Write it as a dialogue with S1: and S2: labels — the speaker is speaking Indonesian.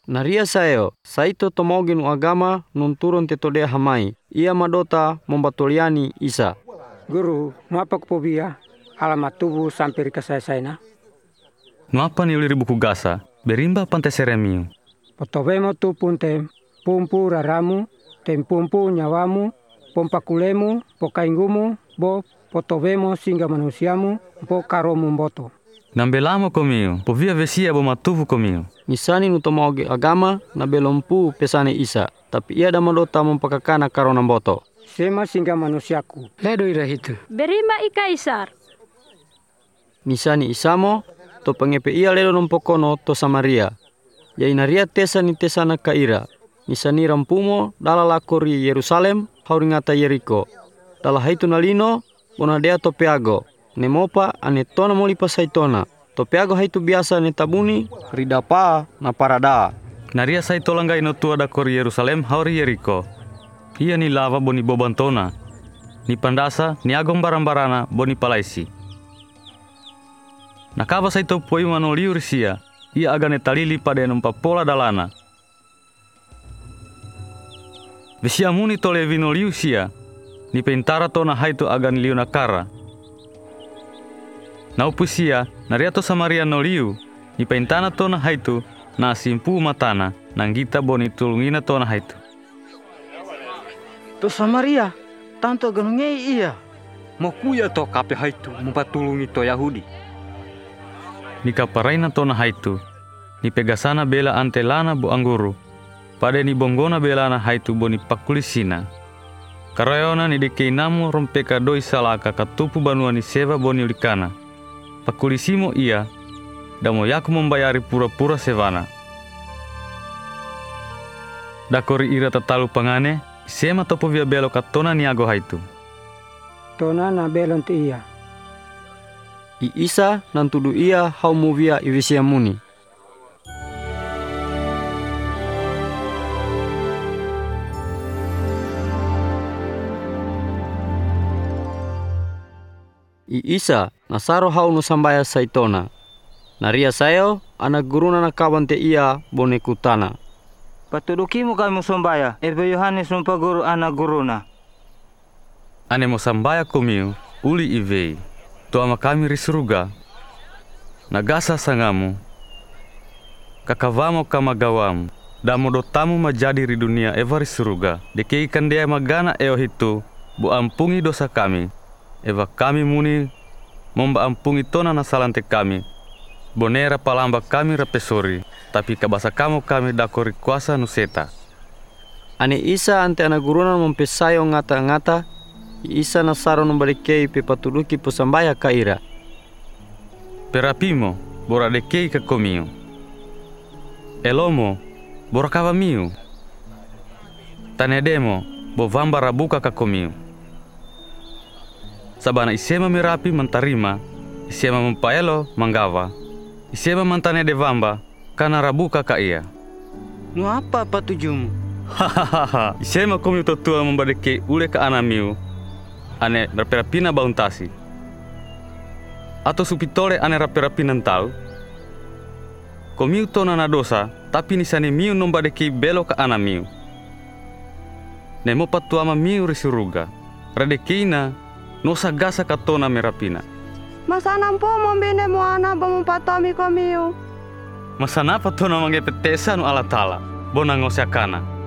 S1: Naria sayo, saito tomogin agama nun turun tetodea hamai. Ia madota membatoliani Isa.
S2: Guru, nuapa kupobia? Alamat tubuh sampai kasai-saina.
S3: Nuapa ni uliri buku gasa, berimba pante seremiu.
S2: Potobemo tu punte pumpu raramu, tem pumpu nyawamu, pompakulemu, pokaingumu, bo potobemo singa manusiamu, bo karomu mboto.
S3: Nambelamo komiu, povia vesia bo matuvu komiu.
S1: Nisani nutomoge agama na belompu pesane Isa, tapi ia damadota mempakakana karona mboto.
S2: Sema singa manusiaku.
S4: Ledo ira hitu.
S5: Berima i Kaisar.
S1: Nisani Isamo, to pengepe ia ledo nompokono to Samaria. Ya inaria tesa ni tesana kaira. Nisani rampumo dala lakori Yerusalem hauringata Yeriko. Dala haitu nalino bonadea to peago. Nemopa ane tona molipa saitona. To peago haitu biasa ne tabuni ridapa na parada.
S3: Naria saitolanga ino tua da kori Yerusalem hauri Yeriko. Ia ni lava boni bobantona. Ni pandasa ni agong barang-barana boni palaisi. Nakava saito poi manoliu risia. Ia agane talili pada nompa pola dalana. Vesia muni tole vinoliu sia. Ni pentara tona haitu agan liu nakara. Na upusia nariato Samaria noliu. Ni pentana tona haitu na simpu matana nanggita boni tulungina tona haitu.
S4: To Samaria, tanto ganungei iya.
S2: Mokuya to kape haitu mempatulungi to Yahudi.
S3: Ni kaparaina tona haitu. Ni pegasana bela antelana bu angguru. Pada ni bonggona belana haitu boni pakulisina. Karayona ni dekeinamu rompeka doi salaka katupu banua ni seva boni ulikana. Pakulisimo ia, damo yaku membayari pura-pura sevana. Dakori ira tatalu pangane, sema topo via belo katona ni ago haitu.
S2: Tona na belon ti iya.
S1: I Isa nantudu ia hau muvia ivisia muni. I Isa nasaro hau nusambaya saitona. Naria sayo anak guruna nakawan te ia bone kutana.
S4: Patudukimu kami sombaya, Ebe Yohanes guru anak guruna.
S3: Ane mo sambaya komiu, uli ivei. Tuama kami risuruga. Nagasa sangamu. Kakavamo kamagawamu. Damo dotamu majadi ri dunia eva risuruga. Dekei kandea magana eo hitu, bu ampungi dosa kami. Eva kami muni momba ampungi tona na salante kami. Bonera palamba kami rapesori, tapi kabasa kamu kami dakori kuasa nuseta.
S1: Ane Isa ante anak guruna mempesayo ngata-ngata. Isa nasaro nombalikei pe patuduki pusambaya kaira.
S3: Perapimo bora dekei ka komiu. Elomo bora kavamiu. Tanedemo bo vamba rabuka ka komiu. Sabana isema merapi mentarima, isema mempaelo manggava, isema mantane devamba, kana rabuka ka ia.
S4: Nu apa patujumu?
S3: Hahaha, isema komi totua membadeke ule ka anamiu, ane raperapina bauntasi. Atau supitole ane raperapina tau. Komiu tona na dosa, tapi nisane miu nombadeke belo ka anamiu. Nemo patuama miu risuruga, radekeina nosa gasa katona merapina.
S6: Masanampo mombine moana bamumpatami komiu.
S3: Masana patona mangepetesa nu alatala, bona ngosiakana.